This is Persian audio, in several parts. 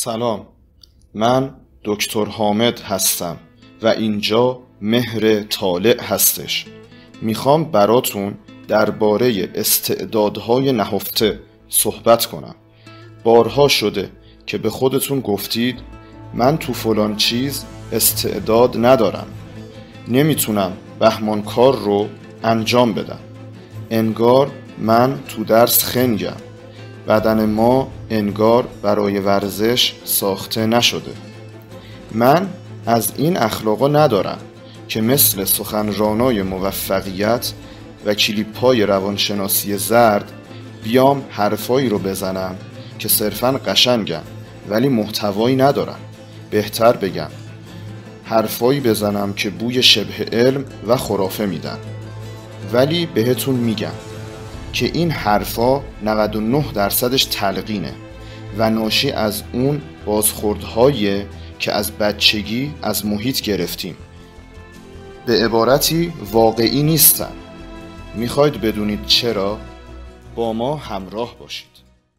سلام، من دکتر حامد هستم و اینجا مهر طالع هستش. میخوام براتون درباره استعدادهای نهفته صحبت کنم. بارها شده که به خودتون گفتید من تو فلان چیز استعداد ندارم، نمیتونم بهمان کار رو انجام بدم، انگار من تو درس خنگم، بدن ما انگار برای ورزش ساخته نشده. من از این اخلاقا ندارم که مثل سخنرانای موفقیت و کلیپ‌های روانشناسی زرد بیام حرفایی رو بزنم که صرفاً قشنگن ولی محتوایی ندارن. بهتر بگم حرفایی بزنم که بوی شبه علم و خرافه میدن. ولی بهتون میگم که این حرفا 99% تلقینه و ناشی از اون بازخوردهایی که از بچگی از محیط گرفتیم. به عبارتی واقعی نیستن. میخواید بدونید چرا؟ با ما همراه باشید.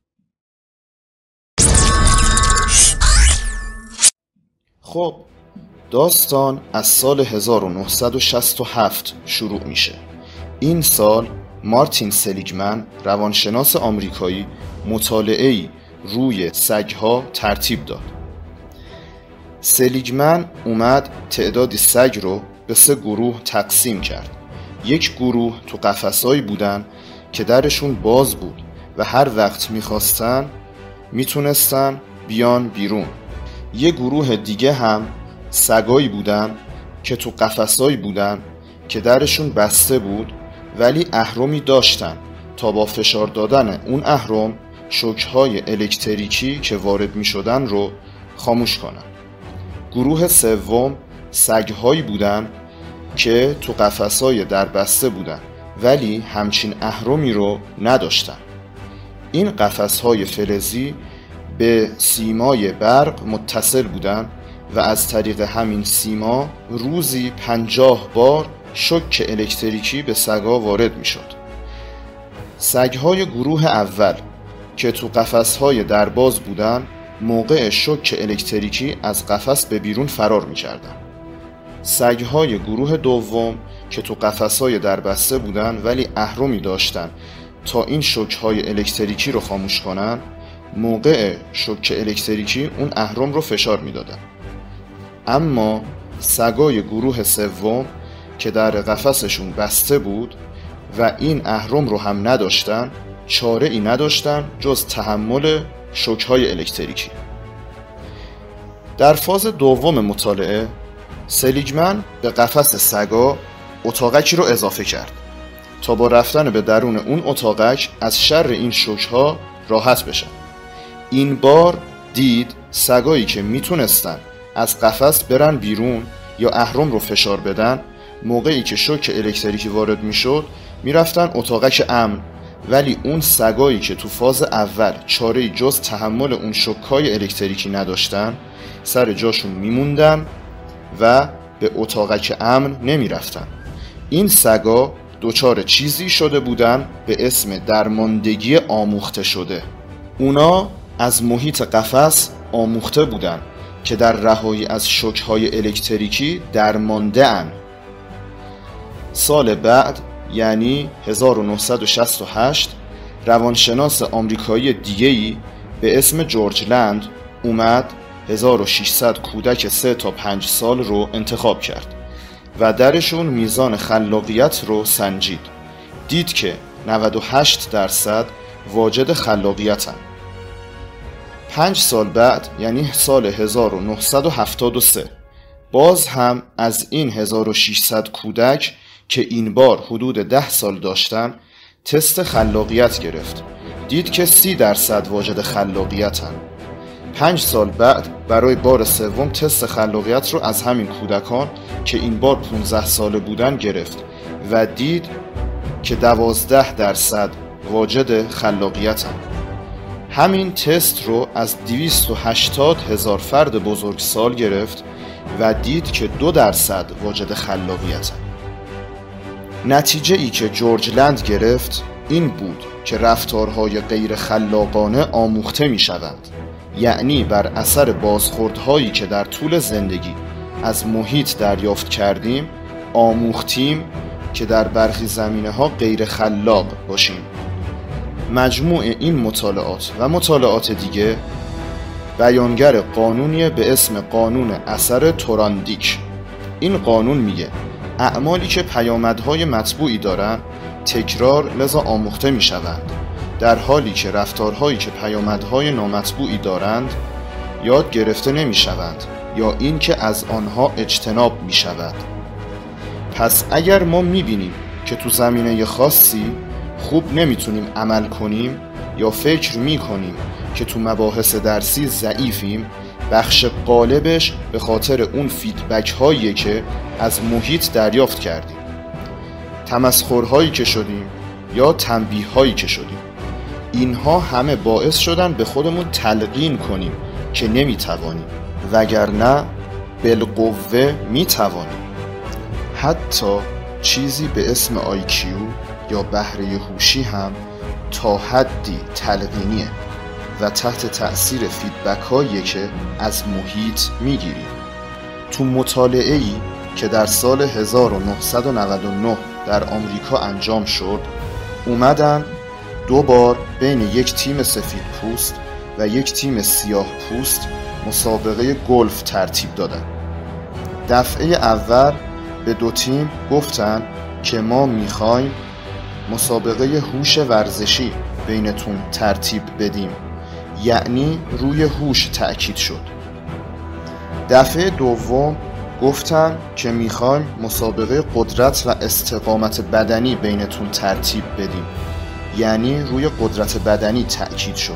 خب، داستان از سال 1967 شروع میشه. این سال مارتین سلیگمن، روانشناس آمریکایی، مطالعه‌ای روی سگ‌ها ترتیب داد. سلیگمن اومد تعدادی سگ رو به 3 گروه تقسیم کرد. یک گروه تو قفسایی بودن که درشون باز بود و هر وقت میخواستن میتونستن بیان بیرون. یک گروه دیگه هم سگایی بودن که تو قفسایی بودن که درشون بسته بود ولی اهرمی داشتن تا با فشار دادن اون اهرم شوک‌های الکتریکی که وارد میشدن رو خاموش کنن. گروه سوم سگ‌هایی بودن که تو قفس‌های دربسته بودن ولی همچین اهرمی رو نداشتن. این قفس‌های فلزی به سیمای برق متصل بودن و از طریق همین سیما روزی 50 بار شوک الکتریکی به سگ‌ها وارد می‌شد. سگ‌های گروه اول که تو قفس‌های درباز بودن موقع شوک الکتریکی از قفس به بیرون فرار می‌کردن. سگ‌های گروه دوم که تو قفس‌های دربسته بودن ولی اهرمی داشتن تا این شوک‌های الکتریکی رو خاموش کنن، موقع شوک الکتریکی اون اهرم رو فشار می‌دادن. اما سگای گروه سوم که در قفسشون بسته بود و این اهرم رو هم نداشتن، چاره ای نداشتن جز تحمل شوک‌های الکتریکی. در فاز دوم مطالعه سلیگمن به قفس سگا اتاقکی رو اضافه کرد تا با رفتن به درون اون اتاقک از شر این شوک‌ها راحت بشن. این بار دید سگایی که میتونستن از قفس برن بیرون یا اهرم رو فشار بدن، موقعی که شوک الکتریکی وارد میشد میرفتن اتاقک امن، ولی اون سگایی که تو فاز اول چاره‌ای جز تحمل اون شوک‌های الکتریکی نداشتن سر جاشون میموندن و به اتاقک امن نمیرفتن. این سگا دچار چیزی شده بودن به اسم درماندگی آموخته شده. اونا از محیط قفس آموخته بودن که در رهایی از شوک‌های الکتریکی درمانده ان. سال بعد یعنی 1968 روانشناس آمریکایی دیگه‌ای به اسم جورج لند اومد 1600 کودک 3 تا 5 سال رو انتخاب کرد و درشون میزان خلاقیت رو سنجید. دید که 98% واجد خلاقیتن. 5 سال بعد یعنی سال 1973 باز هم از این 1600 کودک که این بار حدود 10 سال داشتن تست خلاقیت گرفت. دید که 30% واجد خلاقیتن. 5 سال بعد برای بار سوم تست خلاقیت رو از همین کودکان که این بار 15 ساله بودن گرفت و دید که 12% واجد خلاقیتن. همین تست رو از 280,000 فرد بزرگسال گرفت و دید که 2% واجد خلاقیتن. نتیجه ای که جورج لند گرفت این بود که رفتارهای غیر خلاقانه آموخته می شوند یعنی بر اثر بازخوردهایی که در طول زندگی از محیط دریافت کردیم آموختیم که در برخی زمینه‌ها غیر خلاق باشیم. مجموع این مطالعات و مطالعات دیگه بیانگر قانونی به اسم قانون اثر توراندیک. این قانون میگه اعمالی که پیامدهای مطبوعی دارن تکرار لذا آموخته میشوند، در حالی که رفتارهایی که پیامدهای نامطبوعی دارند یاد گرفته نمیشوند یا این که از آنها اجتناب میشود. پس اگر ما میبینیم که تو زمینه خاصی خوب نمیتونیم عمل کنیم یا فکر میکنیم که تو مباحث درسی ضعیفیم، بخش غالبش به خاطر اون فیدبک هاییه که از محیط دریافت کردیم، تمسخرهایی که شدیم یا تنبیه هایی که شدیم. اینها همه باعث شدن به خودمون تلقین کنیم که نمیتوانیم، وگرنه بالقوه میتوانیم. حتی چیزی به اسم IQ یا بهره هوشی هم تا حدی تلقینیه و تحت تأثیر فیدبک هایی که از محیط میگیریم. تو مطالعه‌ای که در سال 1999 در آمریکا انجام شد، اومدن 2 بار بین یک تیم سفید پوست و یک تیم سیاه پوست مسابقه گلف ترتیب دادن. دفعه اول به 2 تیم گفتن که ما میخوایم مسابقه هوش ورزشی بینتون ترتیب بدیم، یعنی روی هوش تأکید شد. دفعه دوم گفتن که میخوایم مسابقه قدرت و استقامت بدنی بینتون ترتیب بدیم، یعنی روی قدرت بدنی تأکید شد.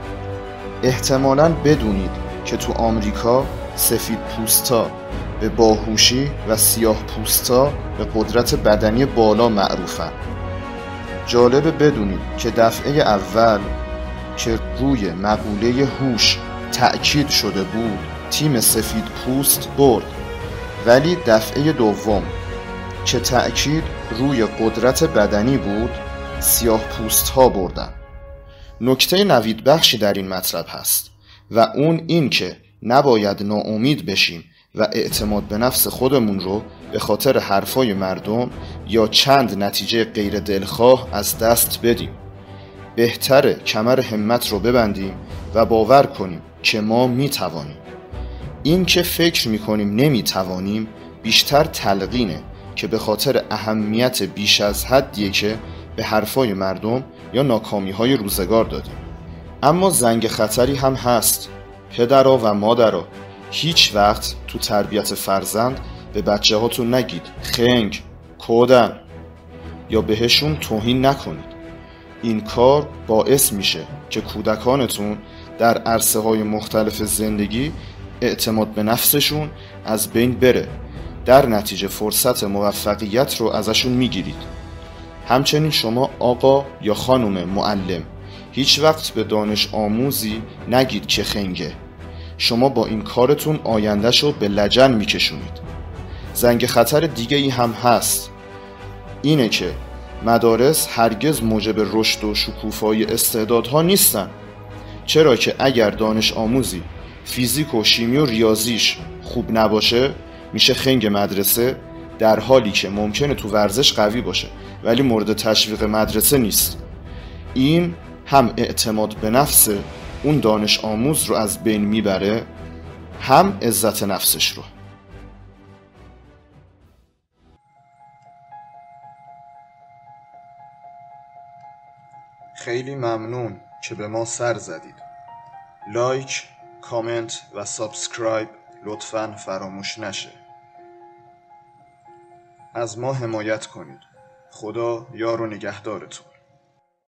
احتمالاً بدونید که تو آمریکا سفید پوستا به باهوشی و سیاه پوستا به قدرت بدنی بالا معروفن. جالبه بدونید که دفعه اول که روی مقوله هوش تأکید شده بود تیم سفید پوست برد، ولی دفعه دوم که تأکید روی قدرت بدنی بود سیاه پوست ها بردن. نکته نوید بخشی در این مطلب هست و اون این که نباید ناامید بشیم و اعتماد به نفس خودمون رو به خاطر حرفای مردم یا چند نتیجه غیر دلخواه از دست بدیم. بهتره کمر همت رو ببندیم و باور کنیم که ما میتوانیم. این که فکر میکنیم نمیتوانیم بیشتر تلقینه که به خاطر اهمیت بیش از حدیه که به حرفای مردم یا ناکامی‌های روزگار دادیم. اما زنگ خطری هم هست. پدرها و مادرها هیچ وقت تو تربیت فرزند به بچه هاتون نگید خنگ، کودن یا بهشون توهین نکنید. این کار باعث میشه که کودکانتون در عرصه‌های مختلف زندگی اعتماد به نفسشون از بین بره، در نتیجه فرصت موفقیت رو ازشون میگیرید. همچنین شما آقا یا خانم معلم هیچ وقت به دانش آموزی نگید که خنگه. شما با این کارتون آیندهشو به لجن میکشونید. زنگ خطر دیگه ای هم هست، اینه که مدارس هرگز موجب رشد و شکوفایی استعدادها نیستن. چرا که اگر دانش آموزی فیزیک و شیمی و ریاضیش خوب نباشه میشه خنگ مدرسه، در حالی که ممکنه تو ورزش قوی باشه ولی مورد تشویق مدرسه نیست. این هم اعتماد به نفس اون دانش آموز رو از بین میبره، هم عزت نفسش رو. خیلی ممنون که به ما سر زدید. لایک، کامنت و سابسکرایب لطفاً فراموش نشه. از ما حمایت کنید. خدا یار و نگهدارتون.